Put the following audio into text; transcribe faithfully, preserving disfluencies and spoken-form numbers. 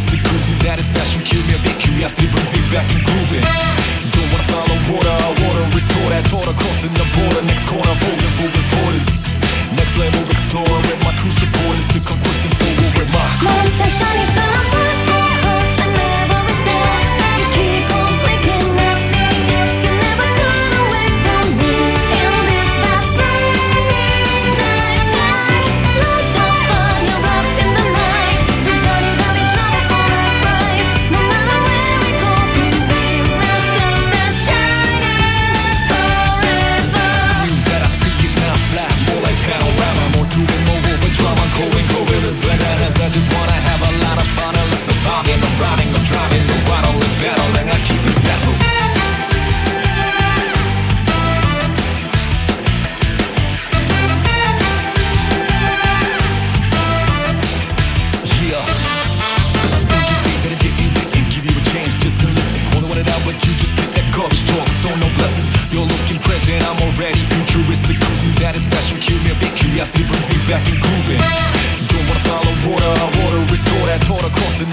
futuristic cruising, satisfaction kill me a bit, curiosity brings me back and grooving. Don't wanna follow water, water restore that order, crossing the border, next corner, moving forward borders. Next level explorer with my crew supporters to conquesting forward with my Motivation is the first step, I never restore. You keep on breaking up me, you never turn away from me. In this vast burning night sky, lost on fire up in the night. The journey that we travel for a price. No matter where we go, we will not stop the shining forever. views that I see is not flat, more like panorama, more to the mobile, but drama going gorillas, bananas. I just wanna have a lot of fun and listen surviving. I'm riding, I'm driving, no battle and battling, I keep it dazzled. Yeah. Don't you think that it didn't, didn't give you a chance just to listen? Only wanted out, but you just get that garbage talk, so no blessings. You're looking present, I'm already futuristic cruising, satisfaction kill me a bit, curiosity brings me back and grooving. Don't wanna follow water, water restore that order, crossing